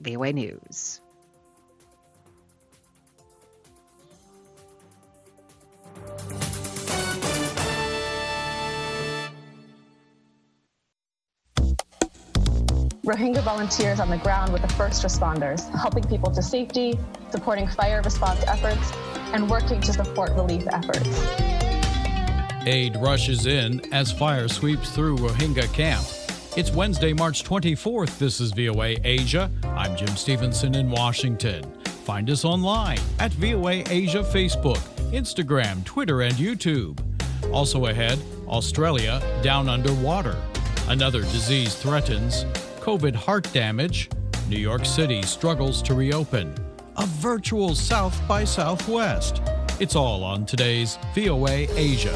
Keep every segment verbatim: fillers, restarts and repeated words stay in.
V O A News. Rohingya volunteers on the ground with the first responders, helping people to safety, supporting fire response efforts, and working to support relief efforts. Aid rushes in as fire sweeps through Rohingya camp. It's Wednesday, March twenty-fourth. This is V O A Asia. I'm Jim Stevenson in Washington. Find us online at V O A Asia Facebook, Instagram, Twitter, and YouTube. Also ahead, Australia down underwater. Another disease threatens. COVID heart damage. New York City struggles to reopen. A virtual South by Southwest. It's all on today's V O A Asia.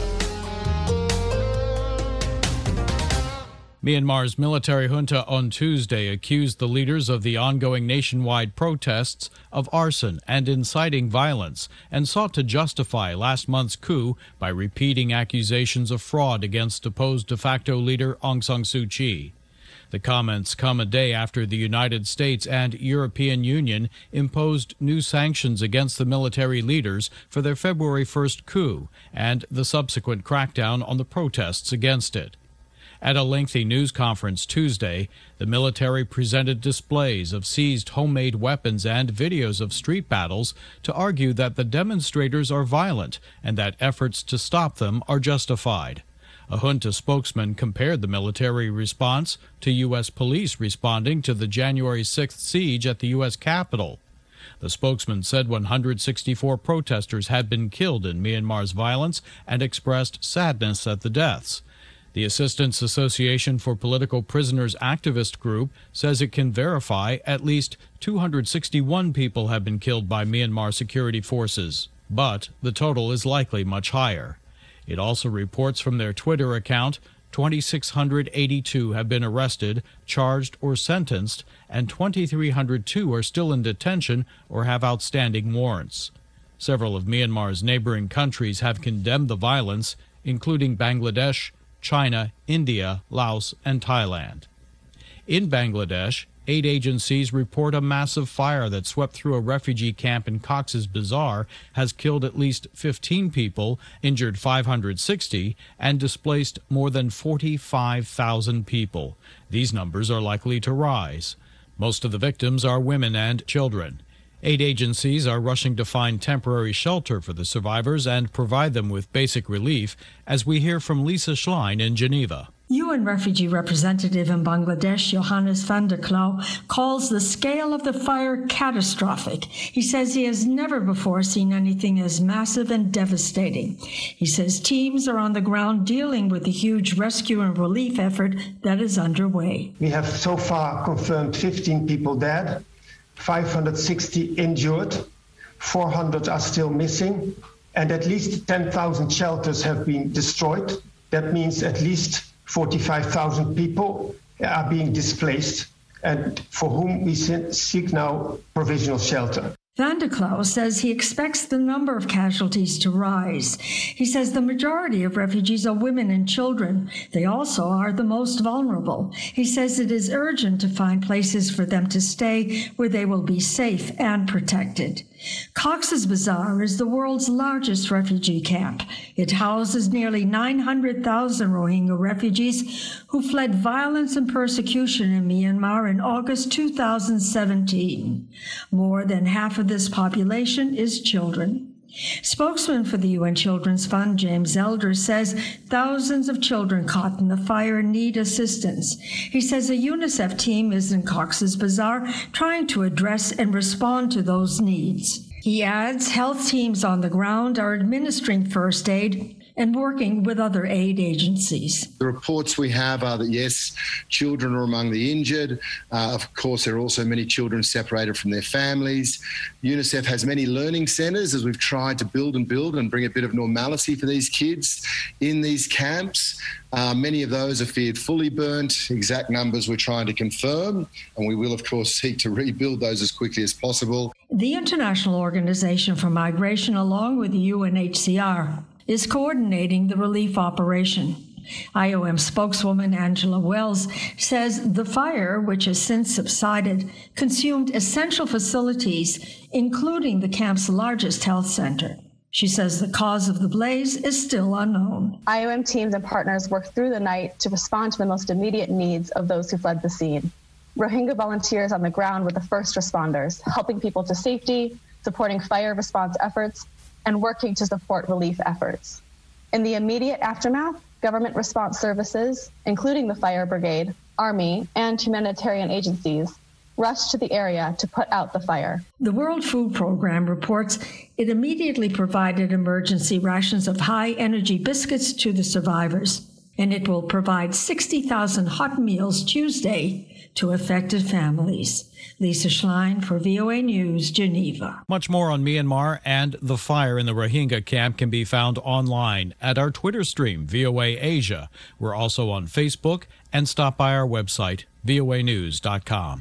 Myanmar's military junta on Tuesday accused the leaders of the ongoing nationwide protests of arson and inciting violence and sought to justify last month's coup by repeating accusations of fraud against opposed de facto leader Aung San Suu Kyi. The comments come a day after the United States and European Union imposed new sanctions against the military leaders for their February first coup and the subsequent crackdown on the protests against it. At a lengthy news conference Tuesday, the military presented displays of seized homemade weapons and videos of street battles to argue that the demonstrators are violent and that efforts to stop them are justified. A junta spokesman compared the military response to U S police responding to the January sixth siege at the U S Capitol. The spokesman said one hundred sixty-four protesters had been killed in Myanmar's violence and expressed sadness at the deaths. The Assistance Association for Political Prisoners activist group says it can verify at least two hundred sixty-one people have been killed by Myanmar security forces, but the total is likely much higher. It also reports from their Twitter account two thousand six hundred eighty-two have been arrested, charged, or sentenced, and two thousand three hundred two are still in detention or have outstanding warrants. Several of Myanmar's neighboring countries have condemned the violence, including Bangladesh, China, India, Laos, and Thailand. In Bangladesh, aid agencies report a massive fire that swept through a refugee camp in Cox's Bazar has killed at least fifteen people, injured five hundred sixty, and displaced more than forty-five thousand people. These numbers are likely to rise. Most of the victims are women and children. Aid agencies are rushing to find temporary shelter for the survivors and provide them with basic relief, as we hear from Lisa Schlein in Geneva. U N refugee representative in Bangladesh, Johannes van der Klauw, calls the scale of the fire catastrophic. He says he has never before seen anything as massive and devastating. He says teams are on the ground dealing with the huge rescue and relief effort that is underway. We have so far confirmed fifteen people dead, five hundred sixty injured, four hundred are still missing, and at least ten thousand shelters have been destroyed. That means at least forty-five thousand people are being displaced and for whom we seek now provisional shelter. Van der Klauw says he expects the number of casualties to rise. He says the majority of refugees are women and children. They also are the most vulnerable. He says it is urgent to find places for them to stay where they will be safe and protected. Cox's Bazar is the world's largest refugee camp. It houses nearly nine hundred thousand Rohingya refugees who fled violence and persecution in Myanmar in August two thousand seventeen. More than half of this population is children. Spokesman for the U N Children's Fund, James Elder, says thousands of children caught in the fire need assistance. He says a UNICEF team is in Cox's Bazar trying to address and respond to those needs. He adds health teams on the ground are administering first aid and working with other aid agencies. The reports we have are that, yes, children are among the injured. Uh, of course, there are also many children separated from their families. UNICEF has many learning centres as we've tried to build and build and bring a bit of normalcy for these kids in these camps. Uh, many of those are feared fully burnt. Exact numbers we're trying to confirm, and we will, of course, seek to rebuild those as quickly as possible. The International Organization for Migration, along with the U N H C R, is coordinating the relief operation. I O M spokeswoman Angela Wells says the fire, which has since subsided, consumed essential facilities, including the camp's largest health center. She says the cause of the blaze is still unknown. I O M teams and partners worked through the night to respond to the most immediate needs of those who fled the scene. Rohingya volunteers on the ground were the first responders, helping people to safety, supporting fire response efforts, and working to support relief efforts. In the immediate aftermath, government response services, including the fire brigade, army, and humanitarian agencies, rushed to the area to put out the fire. The World Food Program reports it immediately provided emergency rations of high-energy biscuits to the survivors, and it will provide sixty thousand hot meals Tuesday to affected families. Lisa Schlein for V O A News, Geneva. Much more on Myanmar and the fire in the Rohingya camp can be found online at our Twitter stream, V O A Asia. We're also on Facebook, and stop by our website, V O A news dot com.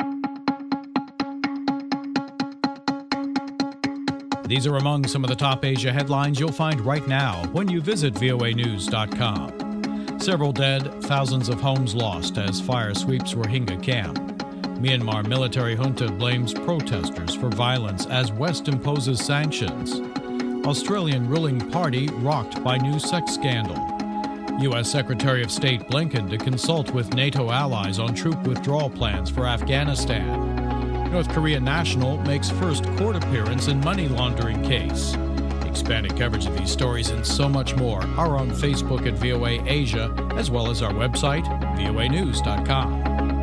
These are among some of the top Asia headlines you'll find right now when you visit V O A news dot com. Several dead, thousands of homes lost as fire sweeps Rohingya camp. Myanmar military junta blames protesters for violence as West imposes sanctions. Australian ruling party rocked by new sex scandal. U S Secretary of State Blinken to consult with NATO allies on troop withdrawal plans for Afghanistan. North Korea national makes first court appearance in money laundering case. Expanded coverage of these stories and so much more are on Facebook at V O A Asia, as well as our website, V O A news dot com.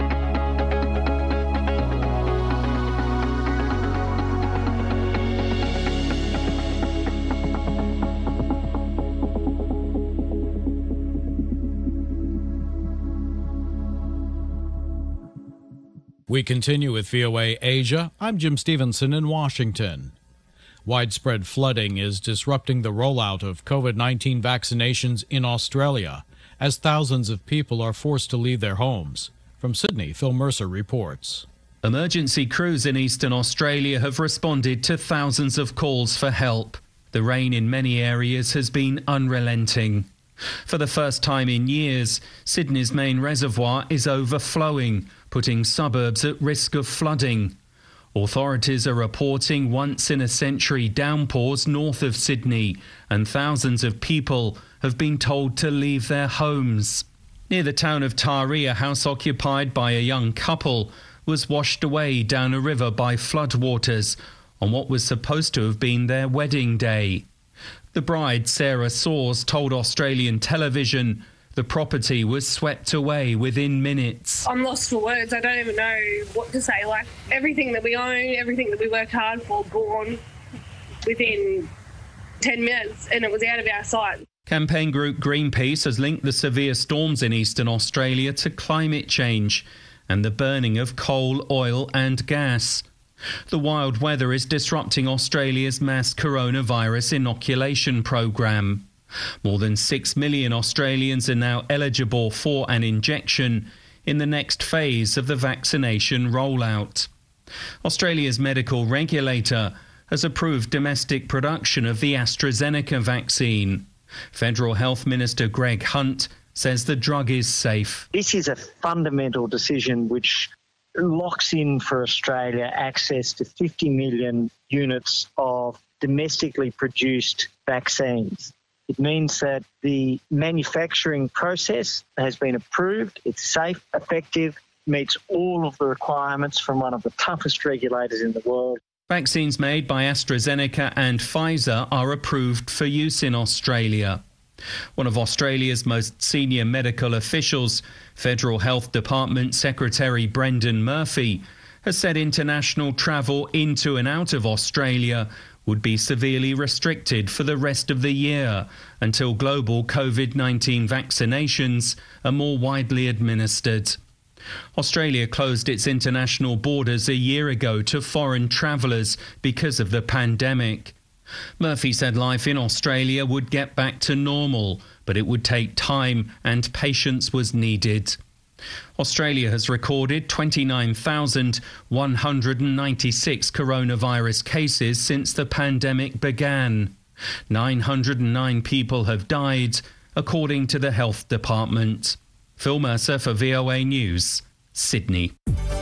We continue with V O A Asia. I'm Jim Stevenson in Washington. Widespread flooding is disrupting the rollout of COVID nineteen vaccinations in Australia as thousands of people are forced to leave their homes. From Sydney, Phil Mercer reports. Emergency crews in eastern Australia have responded to thousands of calls for help. The rain in many areas has been unrelenting. For the first time in years, Sydney's main reservoir is overflowing, putting suburbs at risk of flooding. Authorities are reporting once-in-a-century downpours north of Sydney, and thousands of people have been told to leave their homes. Near the town of Taree, a house occupied by a young couple was washed away down a river by floodwaters on what was supposed to have been their wedding day. The bride, Sarah Soares, told Australian television the property was swept away within minutes. I'm lost for words. I don't even know what to say. Like, everything that we own, everything that we work hard for, gone within ten minutes, and it was out of our sight. Campaign group Greenpeace has linked the severe storms in eastern Australia to climate change and the burning of coal, oil and gas. The wild weather is disrupting Australia's mass coronavirus inoculation programme. More than six million Australians are now eligible for an injection in the next phase of the vaccination rollout. Australia's medical regulator has approved domestic production of the AstraZeneca vaccine. Federal Health Minister Greg Hunt says the drug is safe. This is a fundamental decision which locks in for Australia access to fifty million units of domestically produced vaccines. It means that the manufacturing process has been approved, it's safe, effective, meets all of the requirements from one of the toughest regulators in the world. Vaccines made by AstraZeneca and Pfizer are approved for use in Australia. One of Australia's most senior medical officials, Federal Health Department Secretary Brendan Murphy, has said international travel into and out of Australia would be severely restricted for the rest of the year until global COVID nineteen vaccinations are more widely administered. Australia closed its international borders a year ago to foreign travellers because of the pandemic. Murphy said life in Australia would get back to normal, but it would take time and patience was needed. Australia has recorded twenty-nine thousand one hundred ninety-six coronavirus cases since the pandemic began. nine hundred nine people have died, according to the Health Department. Phil Mercer for V O A News, Sydney.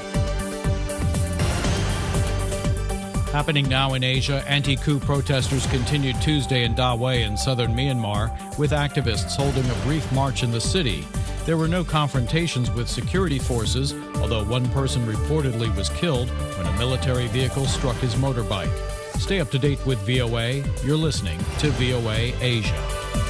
Happening now in Asia, anti-coup protesters continued Tuesday in Dawei in southern Myanmar, with activists holding a brief march in the city. There were no confrontations with security forces, although one person reportedly was killed when a military vehicle struck his motorbike. Stay up to date with V O A. You're listening to V O A Asia.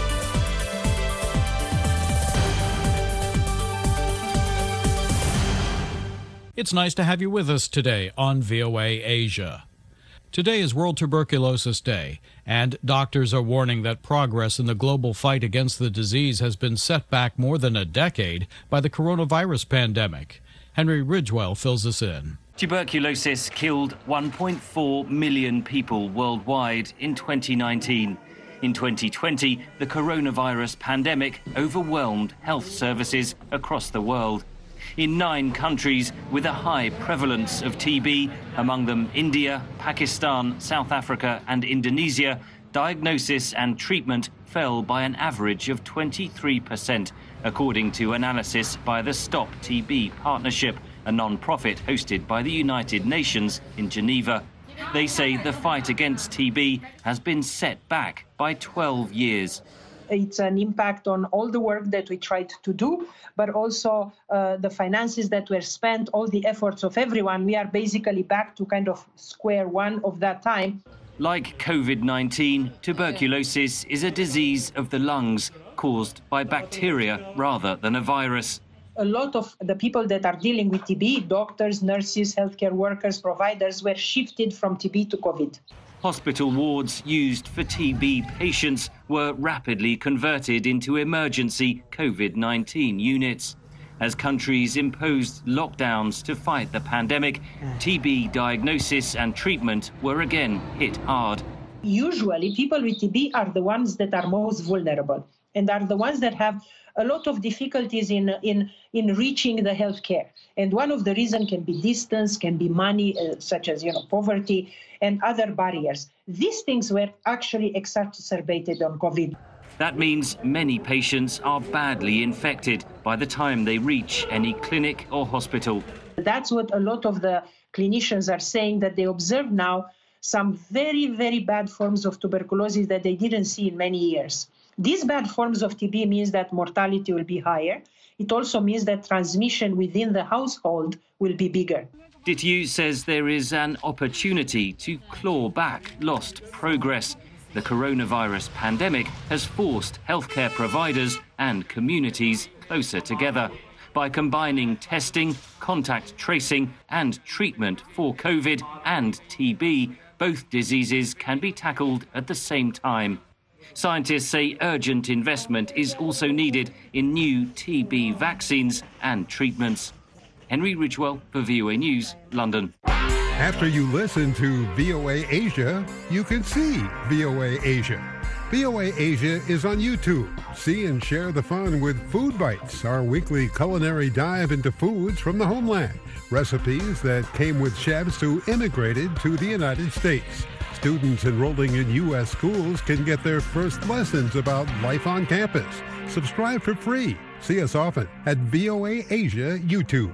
It's nice to have you with us today on V O A Asia. Today is World Tuberculosis Day, and doctors are warning that progress in the global fight against the disease has been set back more than a decade by the coronavirus pandemic. Henry Ridgewell fills us in. Tuberculosis killed one point four million people worldwide in twenty nineteen. In twenty twenty, the coronavirus pandemic overwhelmed health services across the world. In nine countries with a high prevalence of T B, among them India, Pakistan, South Africa and Indonesia, diagnosis and treatment fell by an average of twenty-three percent, according to analysis by the Stop T B Partnership, a non-profit hosted by the United Nations in Geneva. They say the fight against T B has been set back by twelve years. It's an impact on all the work that we tried to do, but also uh, the finances that were spent, all the efforts of everyone. We are basically back to kind of square one of that time. Like COVID nineteen, tuberculosis is a disease of the lungs caused by bacteria rather than a virus. A lot of the people that are dealing with T B, doctors, nurses, healthcare workers, providers, were shifted from T B to COVID. Hospital wards used for T B patients were rapidly converted into emergency COVID nineteen units. As countries imposed lockdowns to fight the pandemic, T B diagnosis and treatment were again hit hard. Usually, people with T B are the ones that are most vulnerable and are the ones that have a lot of difficulties in, in, in reaching the healthcare. And one of the reasons can be distance, can be money, uh, such as, you know, poverty and other barriers. These things were actually exacerbated on COVID. That means many patients are badly infected by the time they reach any clinic or hospital. That's what a lot of the clinicians are saying, that they observe now some very, very bad forms of tuberculosis that they didn't see in many years. These bad forms of T B means that mortality will be higher. It also means that transmission within the household will be bigger. Dityu says there is an opportunity to claw back lost progress. The coronavirus pandemic has forced healthcare providers and communities closer together. By combining testing, contact tracing and treatment for COVID and T B, both diseases can be tackled at the same time. Scientists say urgent investment is also needed in new T B vaccines and treatments. Henry Ridgewell for V O A News, London. After you listen to V O A Asia, you can see V O A Asia. V O A Asia is on YouTube. See and share the fun with Food Bites, our weekly culinary dive into foods from the homeland. Recipes that came with chefs who immigrated to the United States. Students enrolling in U S schools can get their first lessons about life on campus. Subscribe for free. See us often at V O A Asia YouTube.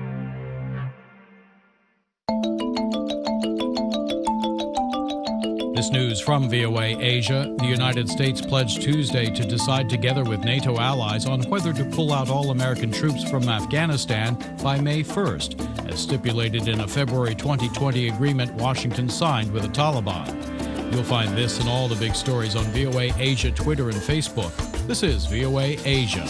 This news from V O A Asia. The United States pledged Tuesday to decide together with NATO allies on whether to pull out all American troops from Afghanistan by May first, as stipulated in a February twenty twenty agreement Washington signed with the Taliban. You'll find this and all the big stories on V O A Asia Twitter and Facebook. This is V O A Asia.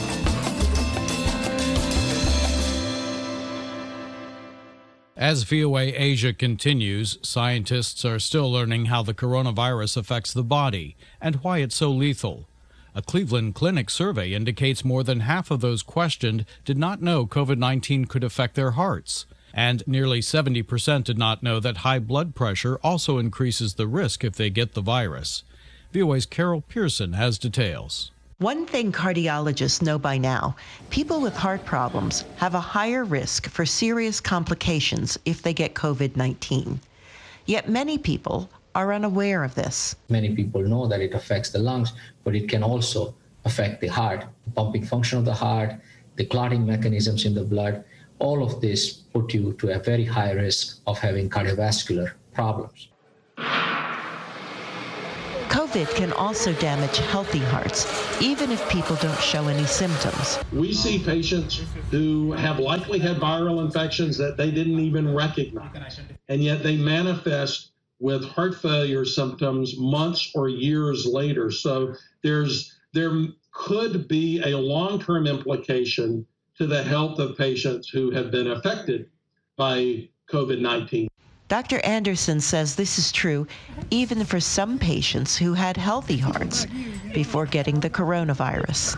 As V O A Asia continues, scientists are still learning how the coronavirus affects the body and why it's so lethal. A Cleveland Clinic survey indicates more than half of those questioned did not know COVID nineteen could affect their hearts, and nearly seventy percent did not know that high blood pressure also increases the risk if they get the virus. V O A's Carol Pearson has details. One thing cardiologists know by now, people with heart problems have a higher risk for serious complications if they get COVID nineteen. Yet many people are unaware of this. Many people know that it affects the lungs, but it can also affect the heart, the pumping function of the heart, the clotting mechanisms in the blood. All of this put you to a very high risk of having cardiovascular problems. COVID can also damage healthy hearts, even if people don't show any symptoms. We see patients who have likely had viral infections that they didn't even recognize, and yet they manifest with heart failure symptoms months or years later. So there's there could be a long-term implication to the health of patients who have been affected by COVID nineteen. Doctor Anderson says this is true even for some patients who had healthy hearts before getting the coronavirus.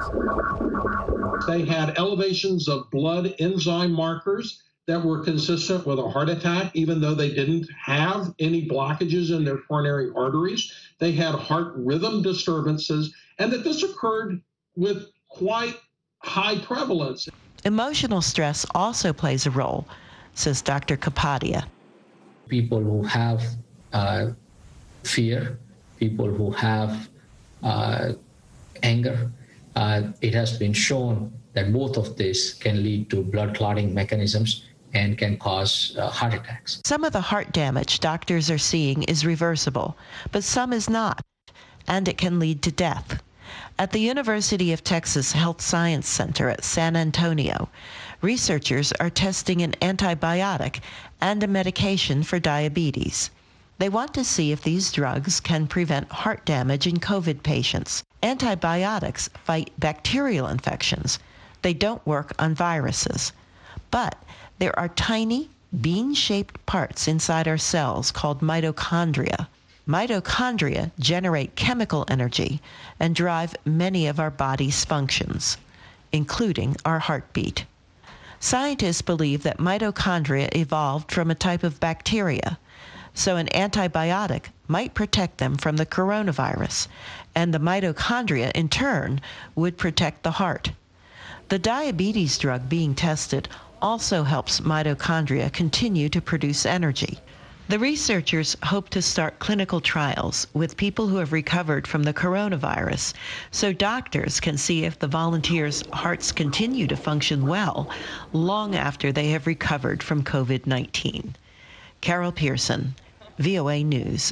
They had elevations of blood enzyme markers that were consistent with a heart attack, even though they didn't have any blockages in their coronary arteries. They had heart rhythm disturbances, and that this occurred with quite high prevalence. Emotional stress also plays a role, says Doctor Kapadia. People who have uh, fear, people who have uh, anger, uh, it has been shown that both of these can lead to blood clotting mechanisms and can cause uh, heart attacks. Some of the heart damage doctors are seeing is reversible, but some is not, and it can lead to death. At the University of Texas Health Science Center at San Antonio, researchers are testing an antibiotic and a medication for diabetes. They want to see if these drugs can prevent heart damage in COVID patients. Antibiotics fight bacterial infections. They don't work on viruses. But there are tiny, bean-shaped parts inside our cells called mitochondria. Mitochondria generate chemical energy and drive many of our body's functions, including our heartbeat. Scientists believe that mitochondria evolved from a type of bacteria, so an antibiotic might protect them from the coronavirus, and the mitochondria in turn would protect the heart. The diabetes drug being tested also helps mitochondria continue to produce energy. The researchers hope to start clinical trials with people who have recovered from the coronavirus, so doctors can see if the volunteers' hearts continue to function well long after they have recovered from COVID nineteen. Carol Pearson, V O A News.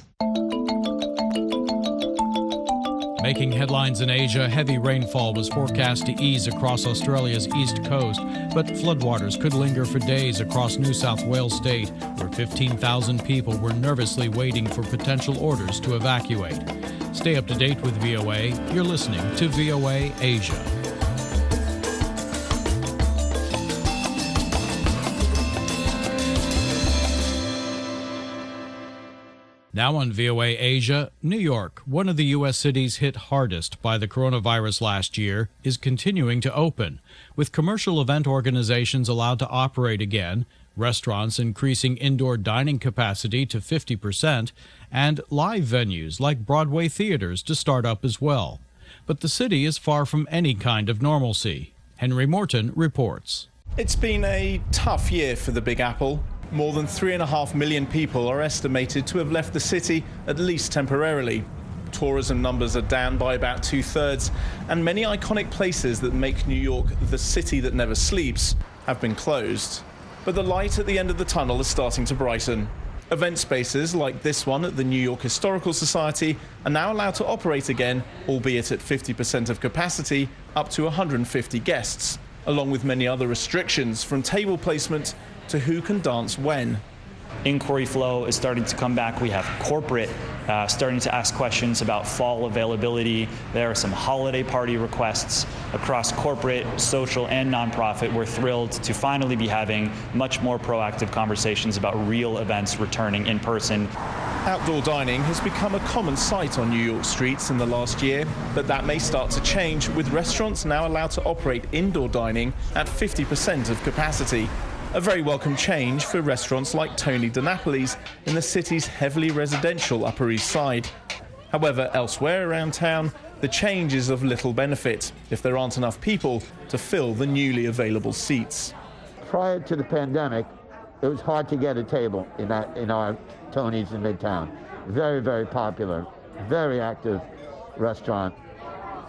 Making headlines in Asia, heavy rainfall was forecast to ease across Australia's east coast, but floodwaters could linger for days across New South Wales state, where fifteen thousand people were nervously waiting for potential orders to evacuate. Stay up to date with V O A. You're listening to V O A Asia. Now on V O A Asia, New York, one of the U S cities hit hardest by the coronavirus last year, is continuing to open, with commercial event organizations allowed to operate again, restaurants increasing indoor dining capacity to fifty percent, and live venues like Broadway theaters to start up as well. But the city is far from any kind of normalcy. Henry Morton reports. It's been a tough year for the Big Apple. More than three and a half million people are estimated to have left the city, at least temporarily. Tourism numbers are down by about two-thirds, and many iconic places that make New York the city that never sleeps have been closed. But the light at the end of the tunnel is starting to brighten. Event spaces like this one at the New York Historical Society are now allowed to operate again, albeit at fifty percent of capacity, up to one hundred fifty guests, along with many other restrictions from table placement to who can dance when. Inquiry flow is starting to come back. We have corporate uh, starting to ask questions about fall availability. There are some holiday party requests across corporate, social, and nonprofit. We're thrilled to finally be having much more proactive conversations about real events returning in person. Outdoor dining has become a common sight on New York streets in the last year, but that may start to change, with restaurants now allowed to operate indoor dining at fifty percent of capacity. A very welcome change for restaurants like Tony DiNapoli's in the city's heavily residential Upper East Side. However, elsewhere around town, the change is of little benefit if there aren't enough people to fill the newly available seats. Prior to the pandemic, it was hard to get a table in, that, in our Tony's in Midtown. Very, very popular, very active restaurant.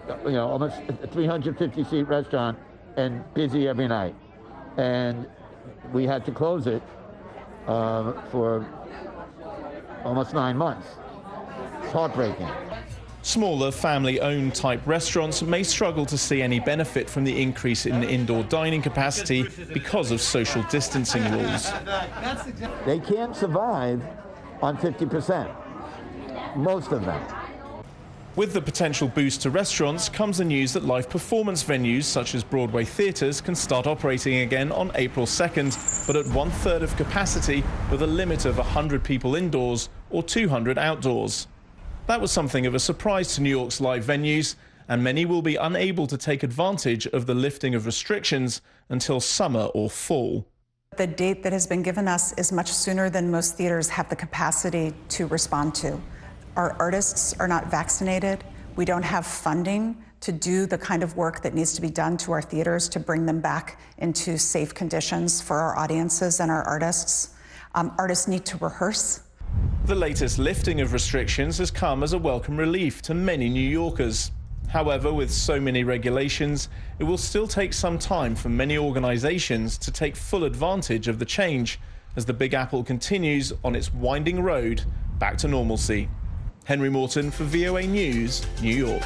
you know, almost a three hundred fifty seat restaurant and busy every night. And we had to close it uh, for almost nine months. It's heartbreaking. Smaller family-owned type restaurants may struggle to see any benefit from the increase in indoor dining capacity because of social distancing rules. They can't survive on fifty percent, most of them. With the potential boost to restaurants comes the news that live performance venues such as Broadway theatres can start operating again on April second, but at one-third of capacity with a limit of one hundred people indoors or two hundred outdoors. That was something of a surprise to New York's live venues, and many will be unable to take advantage of the lifting of restrictions until summer or fall. The date that has been given us is much sooner than most theaters have the capacity to respond to. Our artists are not vaccinated. We don't have funding to do the kind of work that needs to be done to our theaters to bring them back into safe conditions for our audiences and our artists. Um, artists need to rehearse. The latest lifting of restrictions has come as a welcome relief to many New Yorkers. However, with so many regulations, it will still take some time for many organizations to take full advantage of the change as the Big Apple continues on its winding road back to normalcy. Henry Morton for V O A News, New York.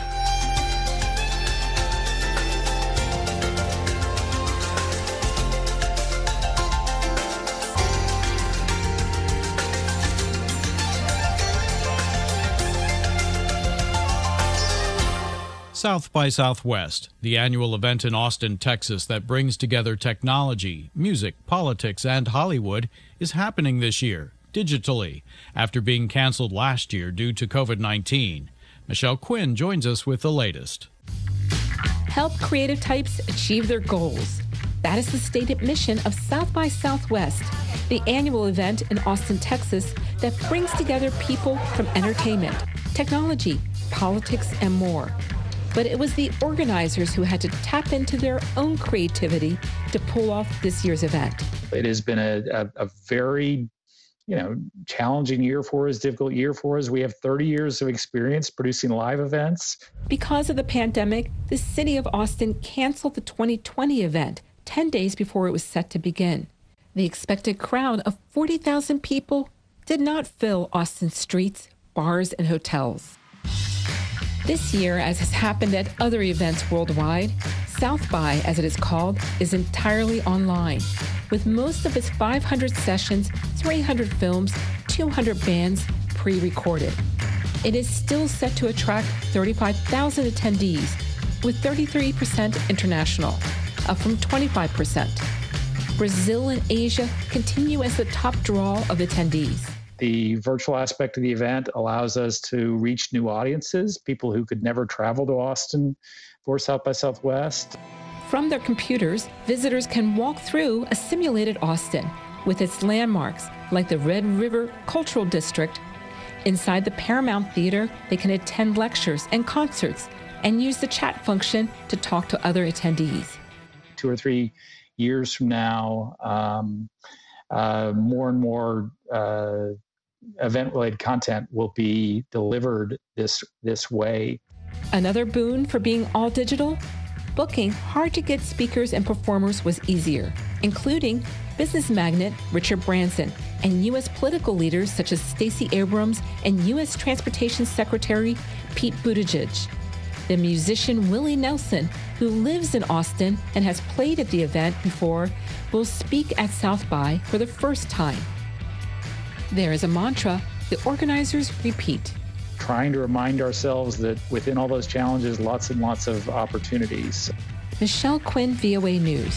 South by Southwest, the annual event in Austin, Texas that brings together technology, music, politics, and Hollywood, is happening this year, digitally, after being canceled last year due to COVID nineteen. Michelle Quinn joins us with the latest. Help creative types achieve their goals. That is the stated mission of South by Southwest, the annual event in Austin, Texas that brings together people from entertainment, technology, politics, and more. But it was the organizers who had to tap into their own creativity to pull off this year's event. It has been a, a, a very, you know, challenging year for us, difficult year for us. We have thirty years of experience producing live events. Because of the pandemic, the city of Austin canceled the twenty twenty event ten days before it was set to begin. The expected crowd of forty thousand people did not fill Austin's streets, bars, and hotels. This year, as has happened at other events worldwide, South by, as it is called, is entirely online, with most of its five hundred sessions, three hundred films, two hundred bands pre-recorded. It is still set to attract thirty-five thousand attendees, with thirty-three percent international, up from twenty-five percent. Brazil and Asia continue as the top draw of attendees. The virtual aspect of the event allows us to reach new audiences, people who could never travel to Austin for South by Southwest. From their computers, visitors can walk through a simulated Austin with its landmarks like the Red River Cultural District. Inside the Paramount Theater, they can attend lectures and concerts and use the chat function to talk to other attendees. Two or three years from now, um, uh, more and more uh, event-related content will be delivered this this way. Another boon for being all digital? Booking hard-to-get speakers and performers was easier, including business magnate Richard Branson and U S political leaders such as Stacey Abrams and U S Transportation Secretary Pete Buttigieg. The musician Willie Nelson, who lives in Austin and has played at the event before, will speak at South by for the first time. There is a mantra the organizers repeat. Trying to remind ourselves that within all those challenges, lots and lots of opportunities. Michelle Quinn, V O A News.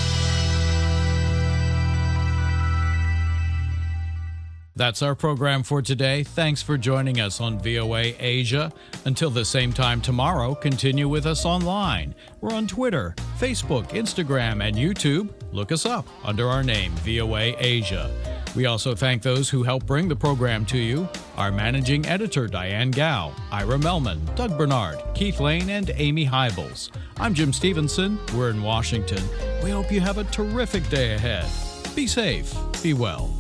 That's our program for today. Thanks for joining us on V O A Asia. Until the same time tomorrow, continue with us online. We're on Twitter, Facebook, Instagram, and YouTube. Look us up under our name, V O A Asia. We also thank those who help bring the program to you. Our managing editor, Diane Gao, Ira Melman, Doug Bernard, Keith Lane, and Amy Hybels. I'm Jim Stevenson. We're in Washington. We hope you have a terrific day ahead. Be safe. Be well.